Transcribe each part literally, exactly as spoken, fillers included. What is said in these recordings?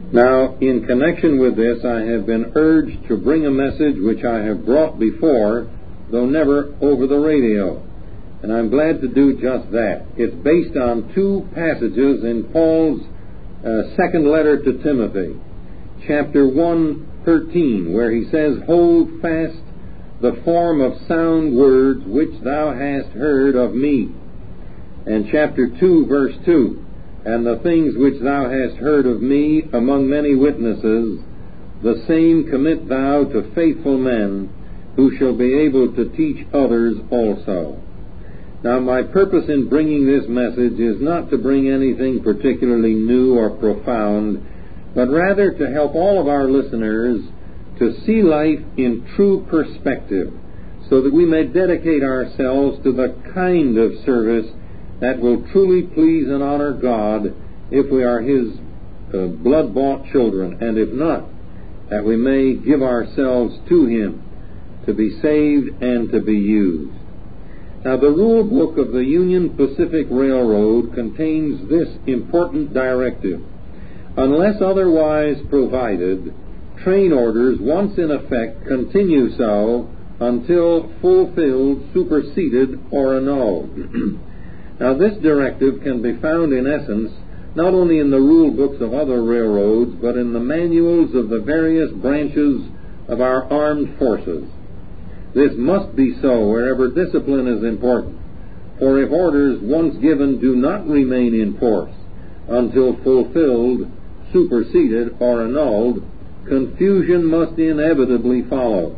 Now, in connection with this, I have been urged to bring a message which I have brought before, though never over the radio. And I'm glad to do just that. It's based on two passages in Paul's uh, second letter to Timothy, chapter one, thirteen, where he says, "Hold fast the form of sound words which thou hast heard of me." And chapter two, verse two, "And the things which thou hast heard of me among many witnesses, the same commit thou to faithful men, who shall be able to teach others also." Now, my purpose in bringing this message is not to bring anything particularly new or profound, but rather to help all of our listeners to see life in true perspective, so that we may dedicate ourselves to the kind of service that will truly please and honor God if we are His uh, blood-bought children, and if not, that we may give ourselves to Him to be saved and to be used. Now, the rule book of the Union Pacific Railroad contains this important directive. Unless otherwise provided, train orders, once in effect, continue so until fulfilled, superseded, or annulled. Now, this directive can be found, in essence, not only in the rule books of other railroads, but in the manuals of the various branches of our armed forces. This must be so wherever discipline is important, for if orders once given do not remain in force until fulfilled, superseded, or annulled, confusion must inevitably follow.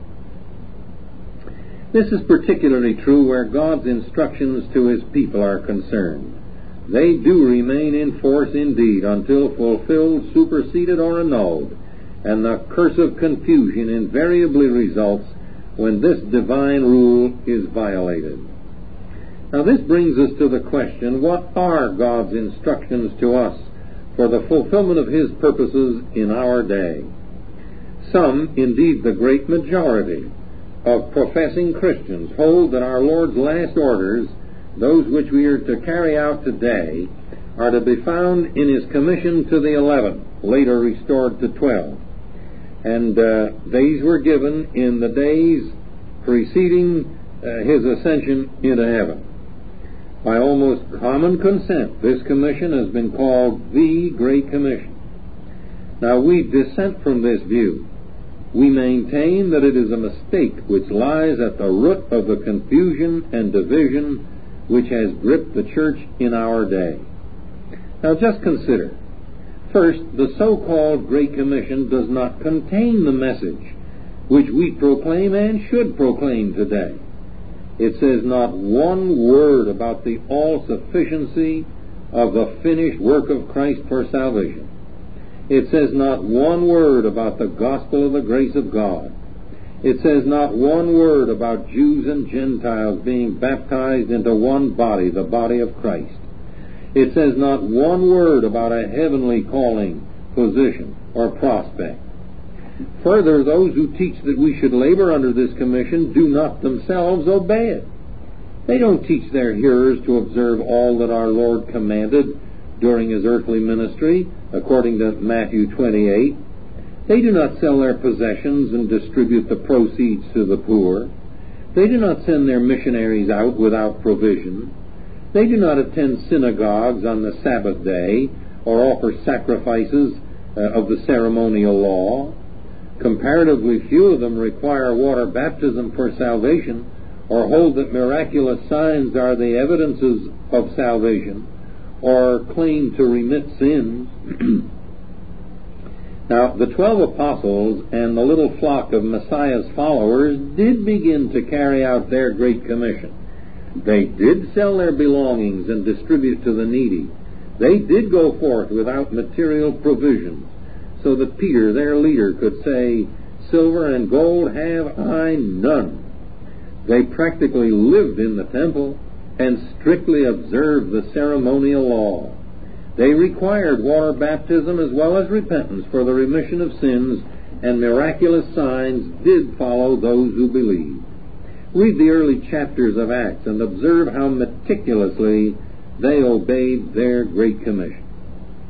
This is particularly true where God's instructions to His people are concerned. They do remain in force indeed until fulfilled, superseded, or annulled, and the curse of confusion invariably results when this divine rule is violated. Now, this brings us to the question, what are God's instructions to us for the fulfillment of His purposes in our day? Some, indeed the great majority, of professing Christians hold that our Lord's last orders, those which we are to carry out today, are to be found in His commission to the eleven, later restored to twelve. And uh, these were given in the days preceding uh, His ascension into heaven. By almost common consent, this commission has been called the Great Commission. Now, we dissent from this view. We maintain that it is a mistake which lies at the root of the confusion and division which has gripped the church in our day. Now, just consider. First, the so-called Great Commission does not contain the message which we proclaim and should proclaim today. It says not one word about the all-sufficiency of the finished work of Christ for salvation. It says not one word about the gospel of the grace of God. It says not one word about Jews and Gentiles being baptized into one body, the body of Christ. It says not one word about a heavenly calling, position, or prospect. Further, those who teach that we should labor under this commission do not themselves obey it. They don't teach their hearers to observe all that our Lord commanded during His earthly ministry, according to Matthew twenty-eight. They do not sell their possessions and distribute the proceeds to the poor. They do not send their missionaries out without provision. They do not attend synagogues on the Sabbath day or offer sacrifices uh, of the ceremonial law. Comparatively few of them require water baptism for salvation or hold that miraculous signs are the evidences of salvation or claim to remit sins. Now, the twelve apostles and the little flock of Messiah's followers did begin to carry out their great commission. They did sell their belongings and distribute to the needy. They did go forth without material provisions, so that Peter, their leader, could say, "Silver and gold have I none." They practically lived in the temple and strictly observed the ceremonial law. They required water baptism as well as repentance for the remission of sins, and miraculous signs did follow those who believed. Read the early chapters of Acts and observe how meticulously they obeyed their Great Commission.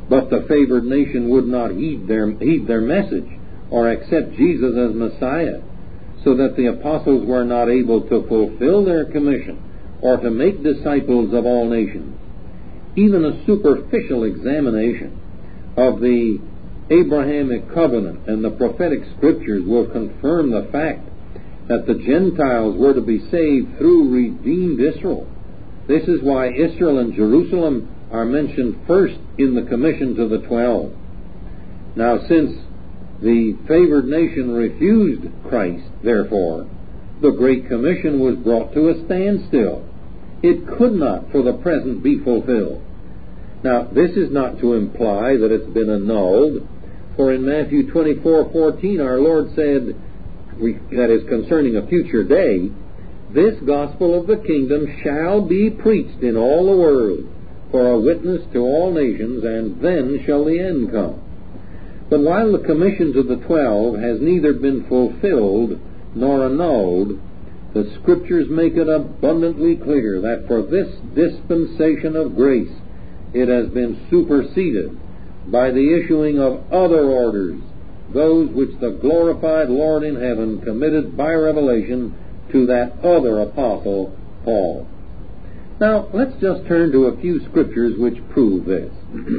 but the favored nation would not heed their, heed their message or accept Jesus as Messiah, so that the apostles were not able to fulfill their commission or to make disciples of all nations. Even a superficial examination of the Abrahamic covenant and the prophetic scriptures will confirm the fact that the Gentiles were to be saved through redeemed Israel. This is why Israel and Jerusalem are mentioned first in the commission to the twelve. Now, since the favored nation refused Christ, therefore, the Great Commission was brought to a standstill. It could not, for the present, be fulfilled. Now, this is not to imply that it's been annulled, for in Matthew twenty-four fourteen our Lord said, that is concerning a future day, this gospel of the kingdom shall be preached in all the world for a witness to all nations, and then shall the end come. But while the commission to the twelve has neither been fulfilled nor annulled, the Scriptures make it abundantly clear that for this dispensation of grace it has been superseded by the issuing of other orders, those which the glorified Lord in heaven committed by revelation to that other apostle, Paul. Now, let's just turn to a few scriptures which prove this.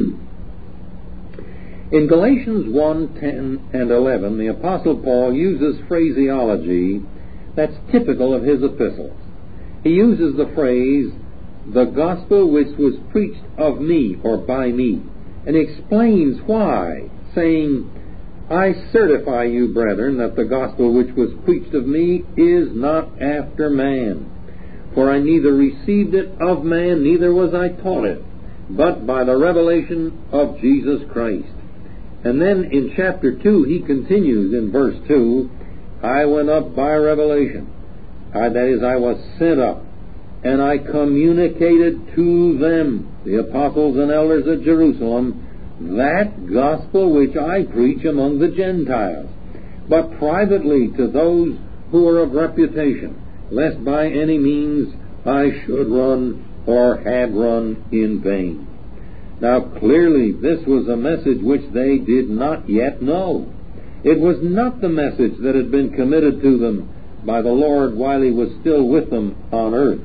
In Galatians one, ten, and eleven, the Apostle Paul uses phraseology that's typical of his epistles. He uses the phrase, the gospel which was preached of me, or by me, and he explains why, saying, I certify you, brethren, that the gospel which was preached of me is not after man. For I neither received it of man, neither was I taught it, but by the revelation of Jesus Christ. And then in chapter two, he continues in verse two, I went up by revelation. I, that is, I was sent up, and I communicated to them, the apostles and elders at Jerusalem, that gospel which I preach among the Gentiles, but privately to those who are of reputation, lest by any means I should run or had run in vain. Now clearly this was a message which they did not yet know. It was not the message that had been committed to them by the Lord while He was still with them on earth.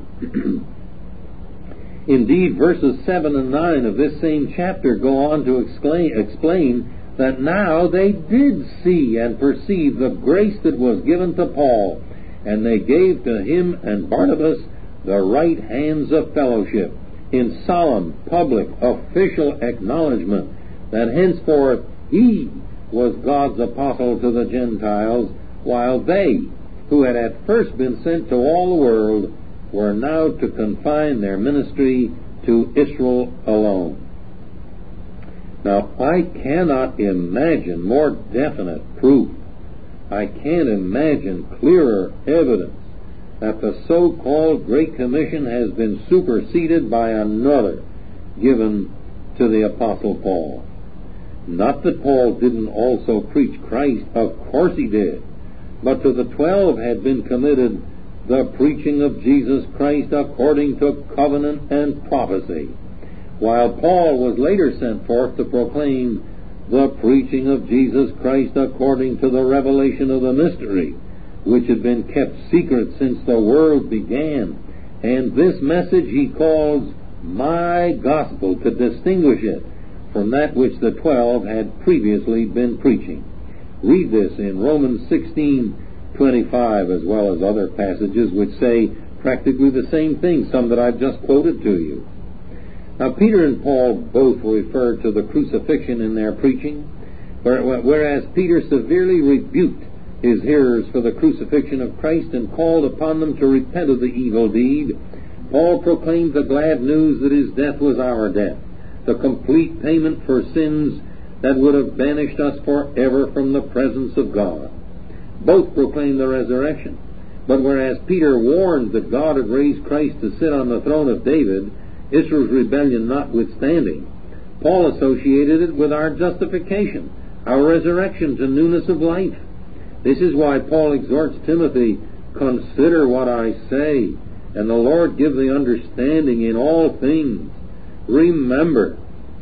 Indeed, verses seven and nine of this same chapter go on to explain, explain that now they did see and perceive the grace that was given to Paul, and they gave to him and Barnabas the right hands of fellowship, in solemn, public, official acknowledgement that henceforth he was God's apostle to the Gentiles, while they, who had at first been sent to all the world, were now to confine their ministry to Israel alone. Now, I cannot imagine more definite proof. I can't imagine clearer evidence that the so-called Great Commission has been superseded by another given to the Apostle Paul. Not that Paul didn't also preach Christ, of course he did, but to the twelve had been committed the preaching of Jesus Christ according to covenant and prophecy, while Paul was later sent forth to proclaim the preaching of Jesus Christ according to the revelation of the mystery, which had been kept secret since the world began. And this message he calls my gospel, to distinguish it from that which the twelve had previously been preaching. Read this in Romans sixteen twenty-five, as well as other passages which say practically the same thing, some that I've just quoted to you. Now, Peter and Paul both referred to the crucifixion in their preaching, whereas Peter severely rebuked his hearers for the crucifixion of Christ and called upon them to repent of the evil deed, Paul proclaimed the glad news that his death was our death, the complete payment for sins that would have banished us forever from the presence of God. Both proclaimed the resurrection, but whereas Peter warned that God had raised Christ to sit on the throne of David, Israel's rebellion notwithstanding, Paul associated it with our justification, our resurrection to newness of life. This is why Paul exhorts Timothy, consider what I say, and the Lord give thee understanding in all things. Remember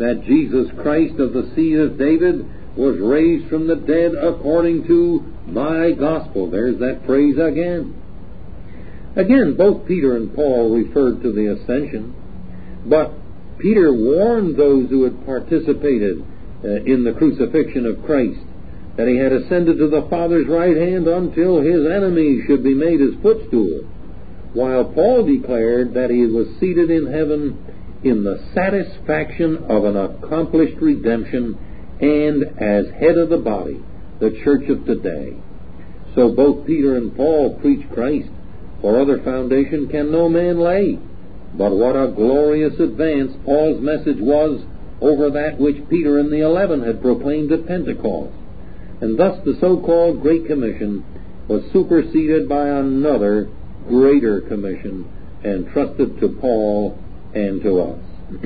that Jesus Christ of the seed of David was raised from the dead according to my gospel. There's that phrase again. Again, both Peter and Paul referred to the ascension, but Peter warned those who had participated uh, in the crucifixion of Christ that he had ascended to the Father's right hand until his enemies should be made his footstool, while Paul declared that he was seated in heaven in the satisfaction of an accomplished redemption and as head of the body, the church of today. So both Peter and Paul preached Christ, for other foundation can no man lay. But what a glorious advance Paul's message was over that which Peter and the eleven had proclaimed at Pentecost. And thus the so-called Great Commission was superseded by another greater commission entrusted to Paul and to us.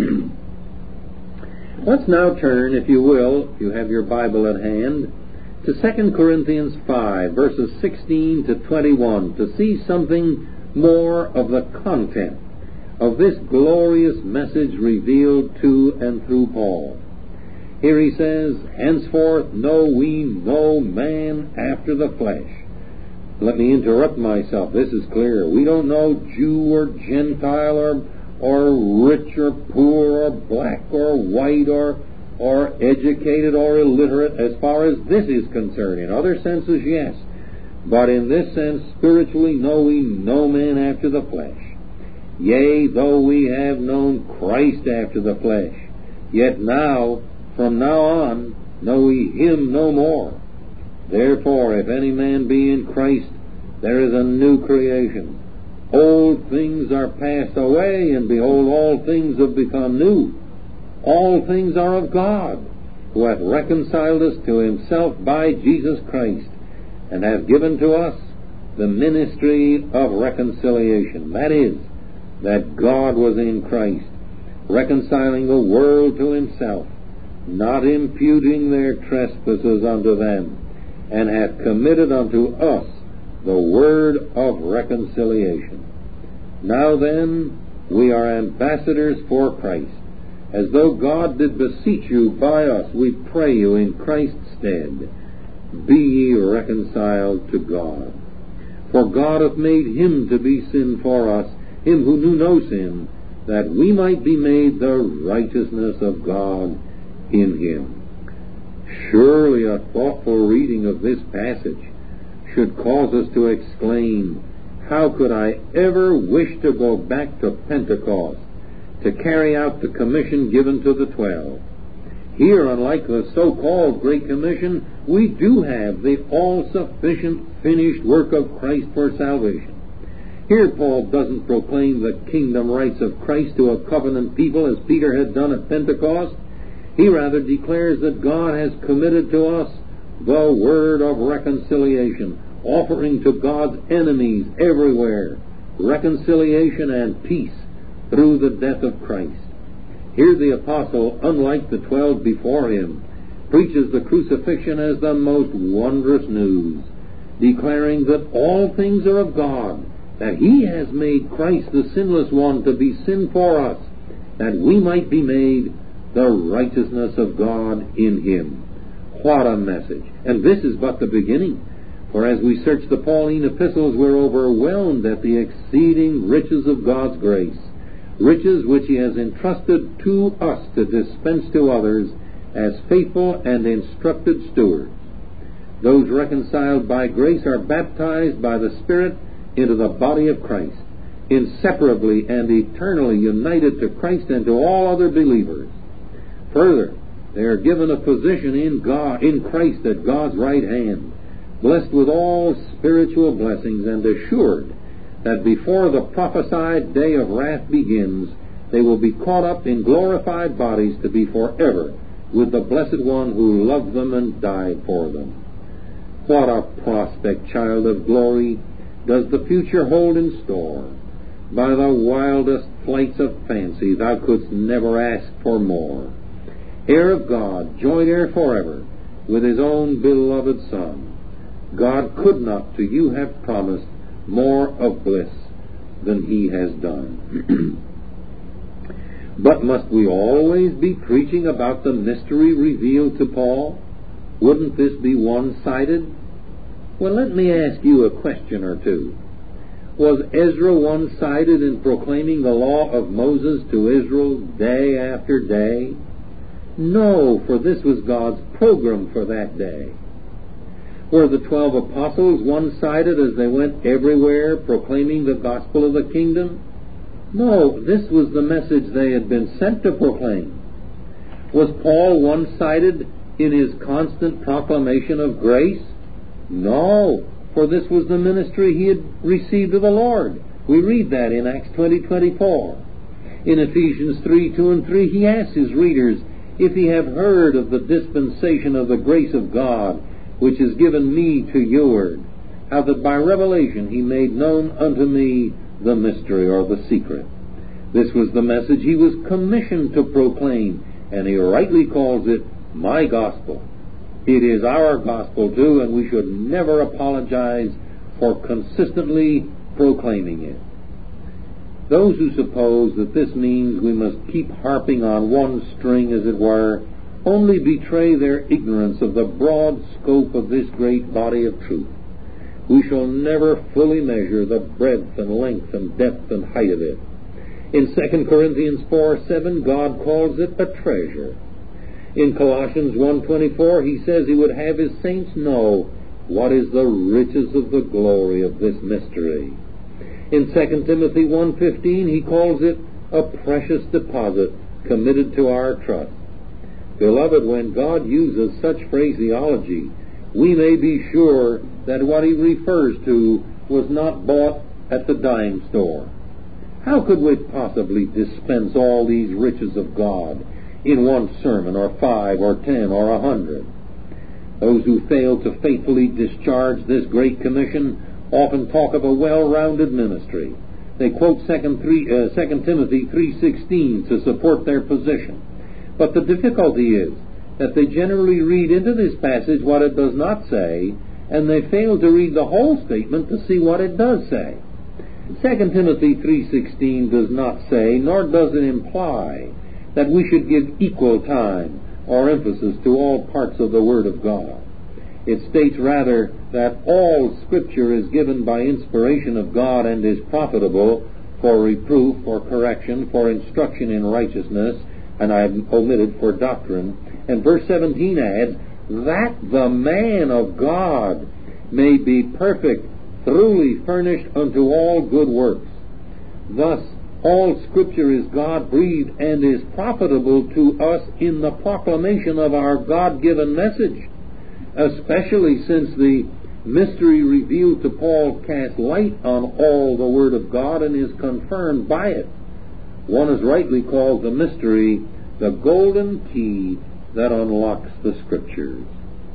Let's now turn, if you will, if you have your Bible at hand, to Second Corinthians five, verses sixteen to twenty-one, to see something more of the content of this glorious message revealed to and through Paul. Here he says, henceforth know we no man after the flesh. Let me interrupt myself. This is clear. We don't know Jew or Gentile or or rich or poor or black or white or or educated or illiterate as far as this is concerned. In other senses, yes. But in this sense, spiritually, know we no man after the flesh. Yea, though we have known Christ after the flesh, yet now, from now on, know we him no more. Therefore, if any man be in Christ, there is a new creation. Old things are passed away, and behold, all things have become new. All things are of God, who hath reconciled us to himself by Jesus Christ, and hath given to us the ministry of reconciliation. That is, that God was in Christ, reconciling the world to himself, not imputing their trespasses unto them, and hath committed unto us the word of reconciliation. Now then, we are ambassadors for Christ, as though God did beseech you by us, we pray you in Christ's stead, be ye reconciled to God. For God hath made him to be sin for us, him who knew no sin, that we might be made the righteousness of God in him. Surely a thoughtful reading of this passage should cause us to exclaim, how could I ever wish to go back to Pentecost to carry out the commission given to the twelve? Here, unlike the so-called Great Commission, we do have the all-sufficient finished work of Christ for salvation. Here Paul doesn't proclaim the kingdom rights of Christ to a covenant people as Peter had done at Pentecost. He rather declares that God has committed to us the word of reconciliation, offering to God's enemies everywhere reconciliation and peace through the death of Christ. Here the apostle, unlike the twelve before him, preaches the crucifixion as the most wondrous news, declaring that all things are of God, that he has made Christ the sinless one to be sin for us, that we might be made the righteousness of God in him. What a message! And this is but the beginning. For as we search the Pauline epistles, we're overwhelmed at the exceeding riches of God's grace, riches which he has entrusted to us to dispense to others as faithful and instructed stewards. Those reconciled by grace are baptized by the Spirit into the body of Christ, inseparably and eternally united to Christ and to all other believers. Further, they are given a position in God, in Christ at God's right hand, blessed with all spiritual blessings, and assured that before the prophesied day of wrath begins, they will be caught up in glorified bodies to be forever with the Blessed One who loved them and died for them. What a prospect, child of glory, does the future hold in store. By the wildest flights of fancy, thou couldst never ask for more. Heir of God, joint heir forever with his own beloved Son, God could not to you have promised more of bliss than he has done. But must we always be preaching about the mystery revealed to Paul? Wouldn't this be one-sided? Well, let me ask you a question or two. Was Ezra one-sided in proclaiming the law of Moses to Israel day after day? No, for this was God's program for that day. Were the twelve apostles one-sided as they went everywhere proclaiming the gospel of the kingdom? No, this was the message they had been sent to proclaim. Was Paul one-sided in his constant proclamation of grace? No, for this was the ministry he had received of the Lord. We read that in Acts twenty twenty-four. In Ephesians three, two and three, he asks his readers, "If ye have heard of the dispensation of the grace of God, which is given me to youward, how that by revelation he made known unto me the mystery," or the secret. This was the message he was commissioned to proclaim, and he rightly calls it my gospel. It is our gospel too, and we should never apologize for consistently proclaiming it. Those who suppose that this means we must keep harping on one string, as it were, only betray their ignorance of the broad scope of this great body of truth. We shall never fully measure the breadth and length and depth and height of it. In Second Corinthians four seven, God calls it a treasure. In Colossians one twenty-four, he says he would have his saints know what is the riches of the glory of this mystery. In Second Timothy one fifteen, he calls it a precious deposit committed to our trust. Beloved, when God uses such phraseology, we may be sure that what he refers to was not bought at the dime store. How could we possibly dispense all these riches of God in one sermon, or five, or ten, or a hundred? Those who fail to faithfully discharge this great commission often talk of a well-rounded ministry. They quote Second Timothy three sixteen to support their position. But the difficulty is that they generally read into this passage what it does not say, and they fail to read the whole statement to see what it does say. Second Timothy three sixteen does not say, nor does it imply, that we should give equal time or emphasis to all parts of the Word of God. It states rather that all Scripture is given by inspiration of God and is profitable for reproof, for correction, for instruction in righteousness, and I have omitted for doctrine. And verse seventeen adds, that the man of God may be perfect, truly furnished unto all good works. Thus, all Scripture is God-breathed and is profitable to us in the proclamation of our God-given message, especially since the mystery revealed to Paul casts light on all the Word of God and is confirmed by it. One has rightly called the mystery the golden key that unlocks the Scriptures.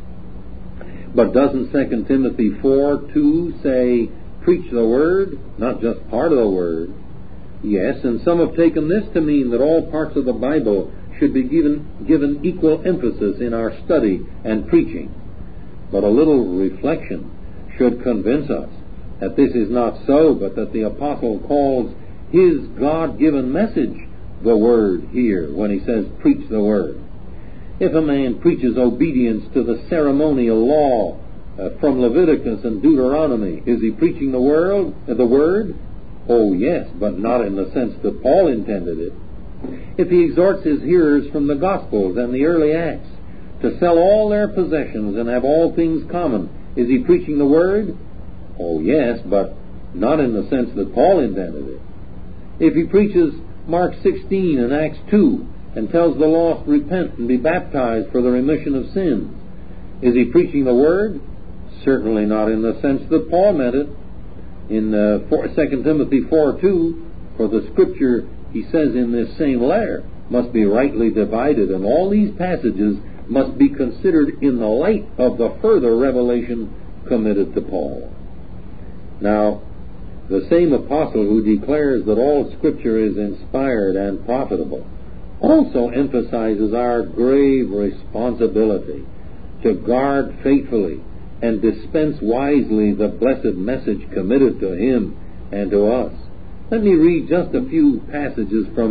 But doesn't Second Timothy four two say, preach the Word, not just part of the Word? Yes, and some have taken this to mean that all parts of the Bible should be given, given equal emphasis in our study and preaching. But a little reflection should convince us that this is not so, but that the Apostle calls his God-given message the Word here when he says, preach the Word. If a man preaches obedience to the ceremonial law uh, from Leviticus and Deuteronomy, is he preaching the Word? Uh, the Word? Oh, yes, but not in the sense that Paul intended it. If he exhorts his hearers from the Gospels and the early Acts to sell all their possessions and have all things common, is he preaching the Word? Oh, yes, but not in the sense that Paul intended it. If he preaches Mark sixteen and Acts two and tells the lost, repent and be baptized for the remission of sins, is he preaching the Word? Certainly not in the sense that Paul meant it. In uh, Second Timothy four two, for the Scripture, he says in this same letter, must be rightly divided, and all these passages must be considered in the light of the further revelation committed to Paul. Now, the same apostle who declares that all Scripture is inspired and profitable also emphasizes our grave responsibility to guard faithfully and dispense wisely the blessed message committed to him and to us. Let me read just a few passages from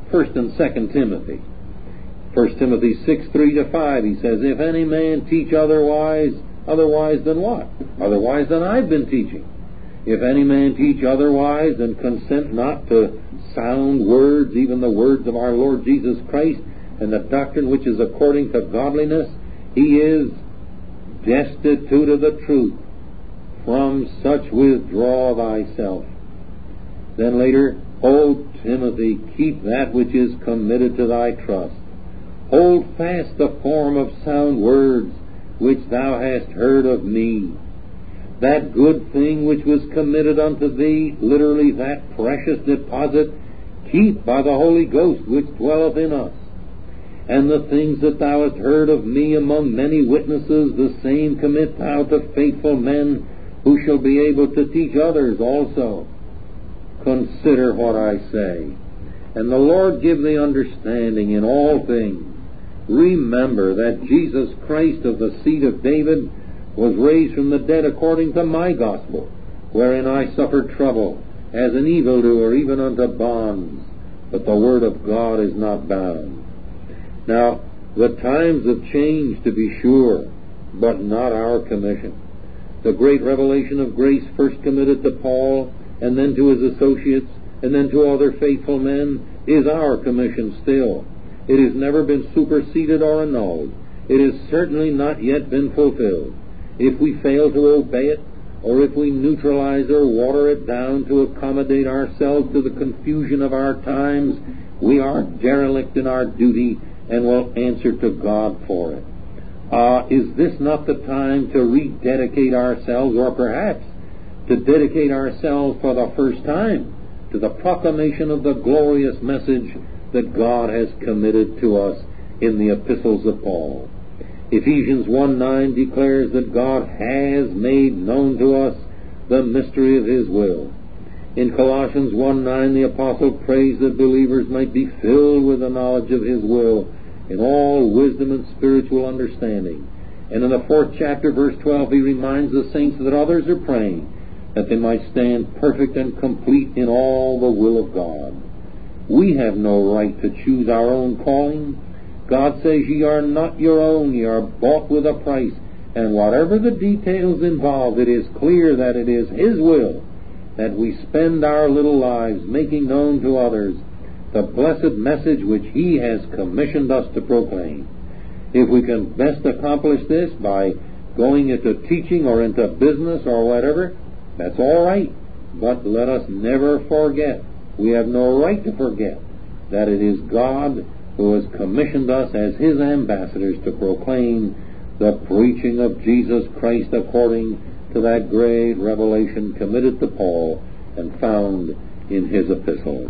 First and Second Timothy. First Timothy six, three to five, he says, if any man teach otherwise, otherwise than what? Otherwise than I've been teaching. If any man teach otherwise, and consent not to sound words, even the words of our Lord Jesus Christ, and the doctrine which is according to godliness, he is destitute of the truth. From such withdraw thyself. Then later, O Timothy, keep that which is committed to thy trust. Hold fast the form of sound words which thou hast heard of me. That good thing which was committed unto thee, literally that precious deposit, keep by the Holy Ghost which dwelleth in us. And the things that thou hast heard of me among many witnesses, the same commit thou to faithful men, who shall be able to teach others also. Consider what I say, and the Lord give thee understanding in all things. Remember that Jesus Christ of the seed of David was raised from the dead according to my gospel, wherein I suffered trouble, as an evildoer, even unto bonds. But the word of God is not bound. Now, the times have changed, to be sure, but not our commission. The great revelation of grace first committed to Paul, and then to his associates, and then to other faithful men, is our commission still. It has never been superseded or annulled. It has certainly not yet been fulfilled. If we fail to obey it, or if we neutralize or water it down to accommodate ourselves to the confusion of our times, we are derelict in our duty and will answer to God for it. Uh, is this not the time to rededicate ourselves, or perhaps to dedicate ourselves for the first time to the proclamation of the glorious message that God has committed to us in the epistles of Paul? Ephesians one nine declares that God has made known to us the mystery of His will. In Colossians one nine, the apostle prays that believers might be filled with the knowledge of His will in all wisdom and spiritual understanding. And in the fourth chapter, verse twelve, he reminds the saints that others are praying that they might stand perfect and complete in all the will of God. We have no right to choose our own calling. God says, ye are not your own, ye are bought with a price. And whatever the details involved, it is clear that it is His will that we spend our little lives making known to others the blessed message which He has commissioned us to proclaim. If we can best accomplish this by going into teaching or into business or whatever, that's all right. But let us never forget, we have no right to forget, that it is God who has commissioned us as His ambassadors to proclaim the preaching of Jesus Christ according to that great revelation committed to Paul and found in his epistle.